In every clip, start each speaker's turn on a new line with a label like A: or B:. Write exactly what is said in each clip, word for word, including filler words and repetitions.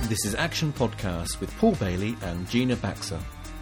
A: This is Action Podcast with Paul Bailey and Gina Baxter.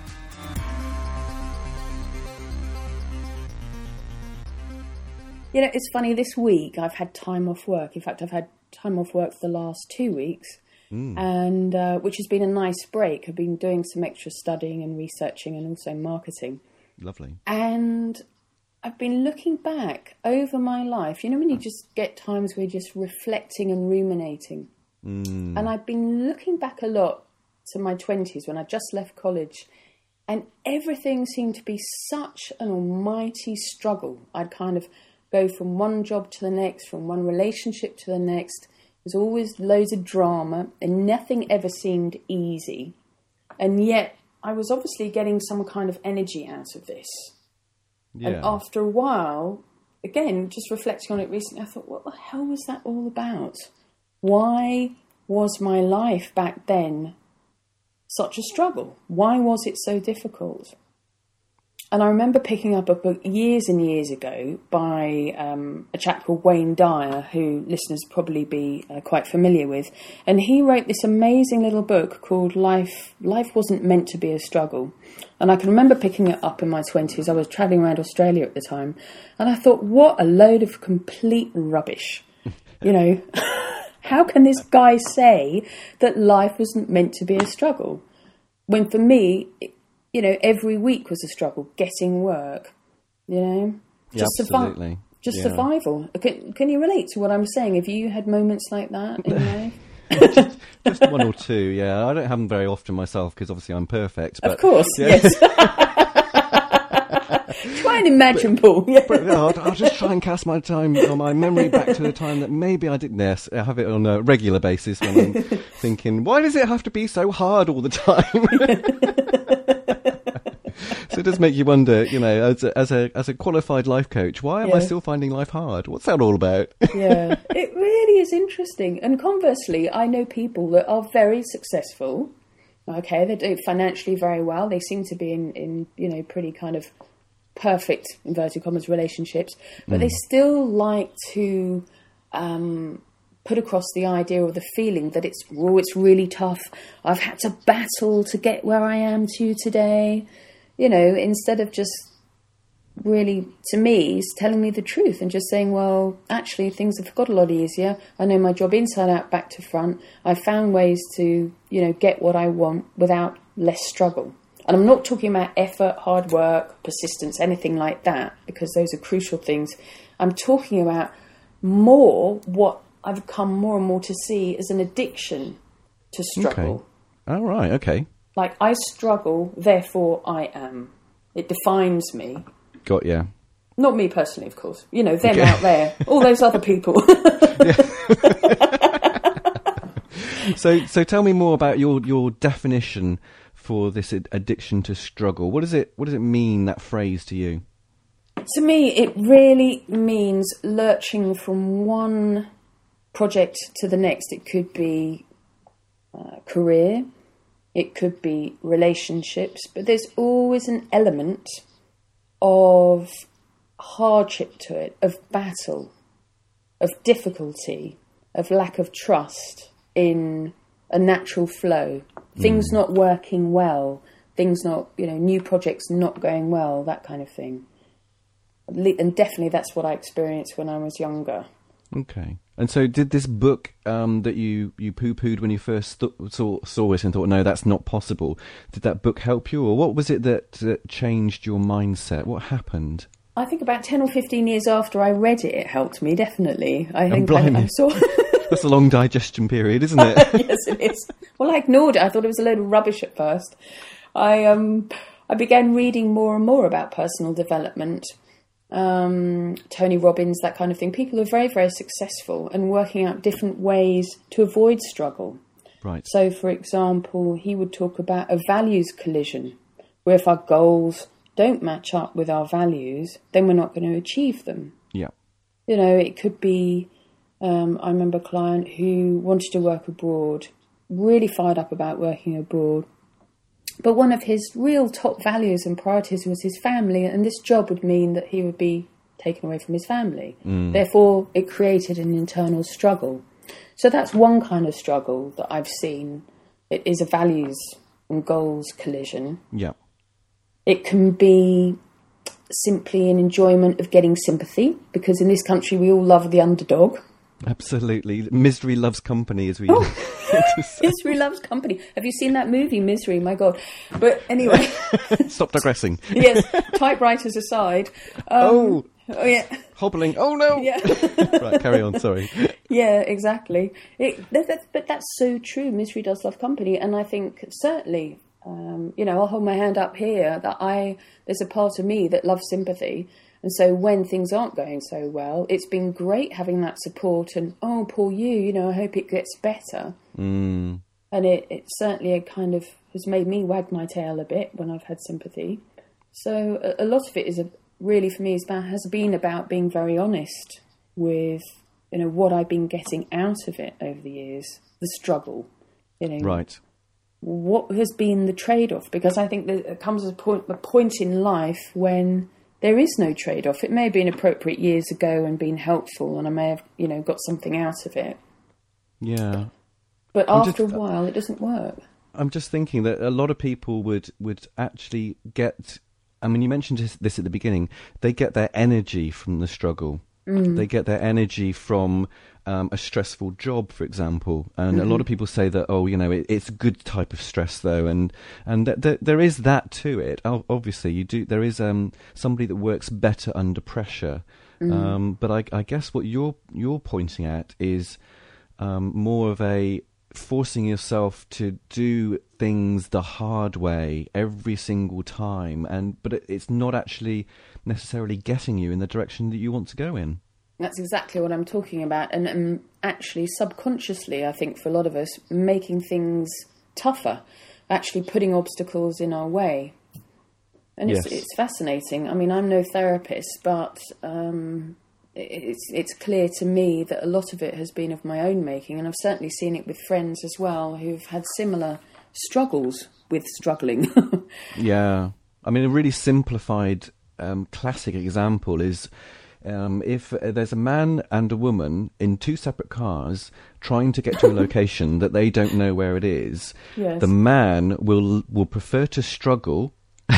B: You know, it's funny, this week I've had time off work. In fact, I've had time off work for the last two weeks, mm. and uh, which has been a nice break. I've been doing some extra studying and researching and also marketing.
A: Lovely.
B: And I've been looking back over my life. You know when you just get times where you're just reflecting and ruminating? Mm. And I've been looking back a lot to my twenties when I just left college, and everything seemed to be such an almighty struggle. I'd kind of go from one job to the next, from one relationship to the next. There's always loads of drama and nothing ever seemed easy. And yet I was obviously getting some kind of energy out of this. Yeah. And after a while, again, just reflecting on it recently, I thought, what the hell was that all about? Why was my life back then such a struggle? Why was it so difficult? And I remember picking up a book years and years ago by um, a chap called Wayne Dyer, who listeners probably be uh, quite familiar with. And he wrote this amazing little book called Life Life Wasn't Meant to Be a Struggle. And I can remember picking it up in my twenties. I was travelling around Australia at the time. And I thought, what a load of complete rubbish. You know, how can this guy say that life wasn't meant to be a struggle? When for me, it, you know, every week was a struggle, getting work, you know, just,
A: yeah, absolutely.
B: Survi- just
A: yeah.
B: survival. Can, can you relate to what I'm saying? Have you had moments like that in your life?
A: just, just one or two, yeah. I don't have them very often myself because obviously I'm perfect. But,
B: of course,
A: yeah.
B: yes. Try and imagine,
A: but,
B: Paul. Yeah.
A: But, no, I'll, I'll just try and cast my time or my memory back to the time that maybe I didn't. Yes, I have it on a regular basis when I'm thinking, why does it have to be so hard all the time? So it does make you wonder, you know, as a, as a as a qualified life coach, why am
B: yeah.
A: I still finding life hard? What's that all about?
B: Yeah, it really is interesting. And conversely, I know people that are very successful. Okay, they do financially very well. They seem to be in, in you know, pretty kind of perfect, inverted commas, relationships. But mm. they still like to um, put across the idea or the feeling that it's, oh, it's really tough. I've had to battle to get where I am to today. You know, instead of just really, to me, telling me the truth and just saying, well, actually, things have got a lot easier. I know my job inside out, back to front. I found ways to, you know, get what I want without less struggle. And I'm not talking about effort, hard work, persistence, anything like that, because those are crucial things. I'm talking about more what I've come more and more to see as an addiction to struggle.
A: Okay. Oh, right, okay.
B: Like, I struggle, therefore I am. It defines me.
A: Got ya.
B: Not me personally, of course. You know, them okay. out there. All those other people.
A: so so tell me more about your, your definition for this ad- addiction to struggle. What does it what does it mean, that phrase, to you?
B: To me, it really means lurching from one project to the next. It could be uh, career. It could be relationships, but there's always an element of hardship to it, of battle, of difficulty, of lack of trust in a natural flow, things mm. not working well, things not, you know, new projects not going well, that kind of thing. And definitely that's what I experienced when I was younger.
A: Okay. And so did this book um, that you, you poo-pooed when you first th- saw, saw it and thought, no, that's not possible, did that book help you? Or what was it that, that changed your mindset? What happened?
B: I think about ten or fifteen years after I read it, it helped me, definitely. I think
A: oh,
B: I, I saw...
A: That's a long digestion period, isn't it?
B: Yes, it is. Well, I ignored it. I thought it was a load of rubbish at first. I um, I began reading more and more about personal development, um, Tony Robbins, that kind of thing. People are very, very successful and working out different ways to avoid struggle.
A: Right.
B: So, for example, he would talk about a values collision, where if our goals don't match up with our values, then we're not going to achieve them.
A: Yeah.
B: You know, it could be, um, I remember a client who wanted to work abroad, really fired up about working abroad. But one of his real top values and priorities was his family, and this job would mean that he would be taken away from his family. Mm. Therefore, it created an internal struggle. So that's one kind of struggle that I've seen. it is a values and goals collision.
A: Yeah.
B: It can be simply an enjoyment of getting sympathy, because in this country we all love the underdog.
A: Absolutely. Misery loves company, as we
B: oh.
A: to say.
B: Misery loves company. Have you seen that movie, Misery? My God. But anyway.
A: Stop digressing.
B: Yes, typewriters aside. Um,
A: oh.
B: Oh, yeah.
A: Hobbling. Oh, no.
B: Yeah.
A: Right, carry on, sorry.
B: Yeah, exactly. It, that, that, but that's so true. Misery does love company. And I think certainly, um, you know, I'll hold my hand up here that I, there's a part of me that loves sympathy. And so when things aren't going so well, it's been great having that support and, oh, poor you, you know, I hope it gets better.
A: Mm.
B: And it, it certainly kind of has made me wag my tail a bit when I've had sympathy. So a, a lot of it is a, really for me is about, has been about being very honest with, you know, what I've been getting out of it over the years, the struggle, you know.
A: Right.
B: What has been the trade-off? Because I think there comes a point, a point in life when there is no trade-off. It may have been appropriate years ago and been helpful, and I may have, you know, got something out of it.
A: Yeah.
B: But
A: I'm
B: after
A: just,
B: a while, it doesn't work.
A: I'm just thinking that a lot of people would, would actually get... I mean, you mentioned this at the beginning. They get their energy from the struggle. Mm. They get their energy from um, a stressful job, for example. And mm-hmm. a lot of people say that, oh, you know, it, it's a good type of stress, though, and and th- th- there is that to it. Oh, obviously, you do. There is um, somebody that works better under pressure. Mm. Um, but I, I guess what you're you're pointing at is um, more of a forcing yourself to do things the hard way every single time, and but it, it's not actually necessarily getting you in the direction that you want to go in.
B: That's exactly what I'm talking about, and um, actually subconsciously, I think for a lot of us, making things tougher, actually putting obstacles in our way. And it's, yes. it's fascinating. I mean, I'm no therapist, but um, it's it's clear to me that a lot of it has been of my own making, and I've certainly seen it with friends as well who've had similar struggles with struggling.
A: Yeah. I mean, a really simplified um, classic example is um, if uh, there's a man and a woman in two separate cars trying to get to a location that they don't know where it is,
B: yes.
A: the man will will prefer to struggle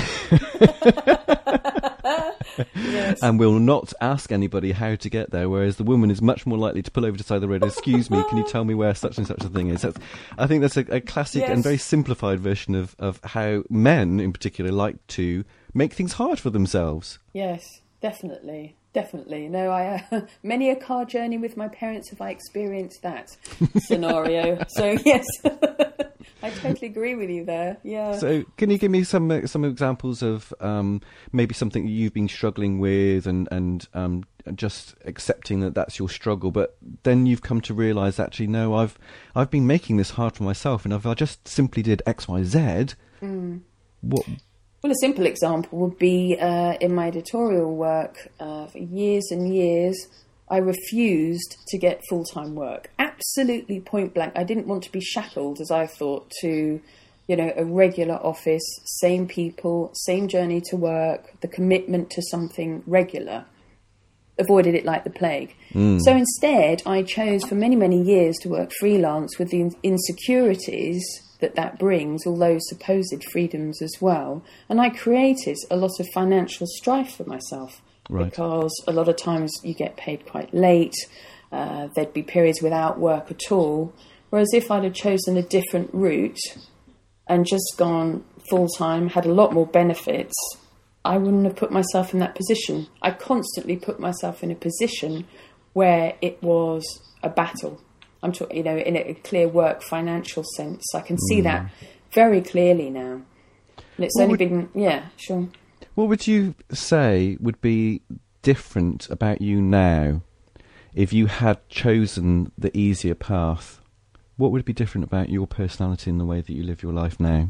B: yes.
A: and will not ask anybody how to get there, whereas the woman is much more likely to pull over to the side of the road. Excuse me, can you tell me where such and such a thing is? That's, I think that's a, a classic yes. and very simplified version of, of how men in particular like to make things hard for themselves.
B: Yes, definitely. Definitely. No, I uh, many a car journey with my parents have I experienced that scenario. So yes, I totally agree with you there. Yeah.
A: So can you give me some uh, some examples of um, maybe something that you've been struggling with, and and um, just accepting that that's your struggle, but then you've come to realise actually no, I've I've been making this hard for myself, and if I just simply did X, Y, Z, mm. what?
B: Well, a simple example would be uh, in my editorial work. Uh, for years and years, I refused to get full-time work. Absolutely point blank. I didn't want to be shackled, as I thought, to, you know, a regular office, same people, same journey to work, the commitment to something regular. Avoided it like the plague. Mm. So instead, I chose for many, many years to work freelance with the insecurities that that brings, although supposed freedoms as well. And I created a lot of financial strife for myself, right. because a lot of times you get paid quite late, uh, there'd be periods without work at all, whereas if I'd have chosen a different route and just gone full-time, had a lot more benefits, I wouldn't have put myself in that position. I constantly put myself in a position where it was a battle. I'm talking, you know, in a clear work financial sense. I can see mm. that very clearly now. And it's what only would, been, yeah, sure.
A: What would you say would be different about you now if you had chosen the easier path? What would be different about your personality and the way that you live your life now?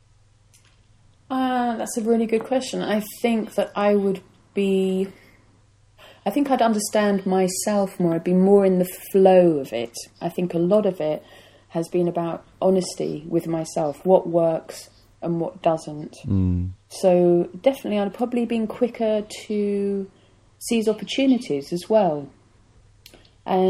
B: Uh, that's a really good question. I think that I would be... I think I'd understand myself more. I'd be more in the flow of it. I think a lot of it has been about honesty with myself, what works and what doesn't. Mm. So definitely I'd probably been quicker to seize opportunities as well. And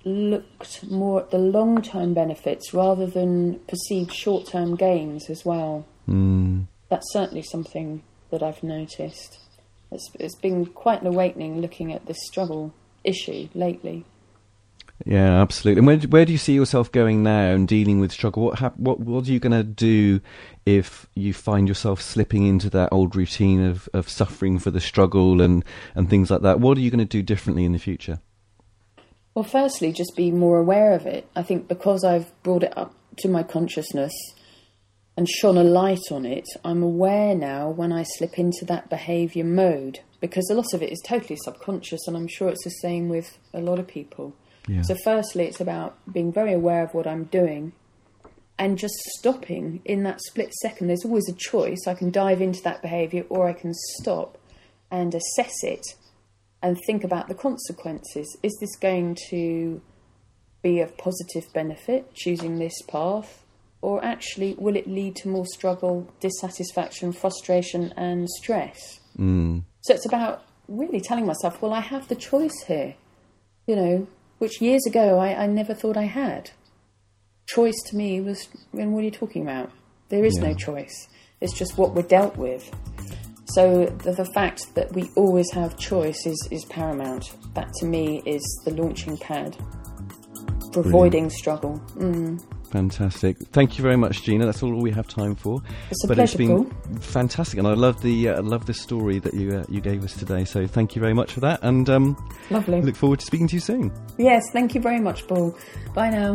B: looked more at the long-term benefits rather than perceived short-term gains as well.
A: Mm.
B: That's certainly something that I've noticed. It's, it's been quite an awakening looking at this struggle issue lately.
A: Yeah, absolutely. And where, where do you see yourself going now and dealing with struggle? What hap- what what are you going to do if you find yourself slipping into that old routine of, of suffering for the struggle and, and things like that? What are you going to do differently in the future?
B: Well, firstly, just be more aware of it. I think because I've brought it up to my consciousness and shone a light on it, I'm aware now when I slip into that behaviour mode, because a lot of it is totally subconscious, and I'm sure it's the same with a lot of people.
A: Yeah.
B: So firstly, it's about being very aware of what I'm doing and just stopping in that split second. There's always a choice. I can dive into that behaviour or I can stop and assess it and think about the consequences. Is this going to be of positive benefit, choosing this path? Or actually, will it lead to more struggle, dissatisfaction, frustration and stress?
A: Mm.
B: So it's about really telling myself, well, I have the choice here, you know, which years ago I, I never thought I had. Choice to me was, I mean, what are you talking about? There is
A: Yeah.
B: no choice. It's just what we're dealt with. So the, the fact that we always have choice is, is paramount. That to me is the launching pad for avoiding struggle. Mm.
A: Fantastic. Thank you very much, Gina. That's all we have time for.
B: It's a
A: but
B: pleasure,
A: it's been
B: Paul.
A: fantastic, and I love the uh, love the story that you uh, you gave us today. So thank you very much for that, and um,
B: Lovely.
A: look forward to speaking to you soon.
B: Yes, thank you very much, Paul. Bye now.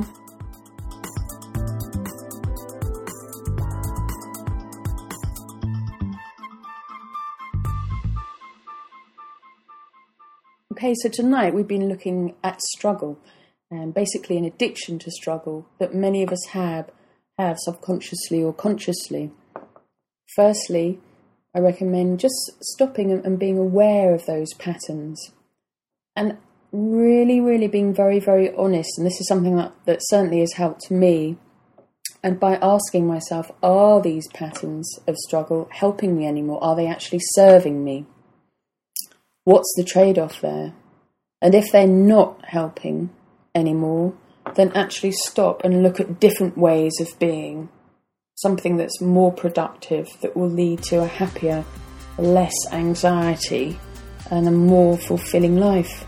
B: Okay, so tonight we've been looking at struggle, and basically an addiction to struggle that many of us have, have subconsciously or consciously. Firstly, I recommend just stopping and being aware of those patterns and really, really being very, very honest. And this is something that, that certainly has helped me. And by asking myself, are these patterns of struggle helping me anymore? Are they actually serving me? What's the trade-off there? And if they're not helping anymore, then actually stop and look at different ways of being. Something that's more productive, that will lead to a happier, less anxiety, and a more fulfilling life.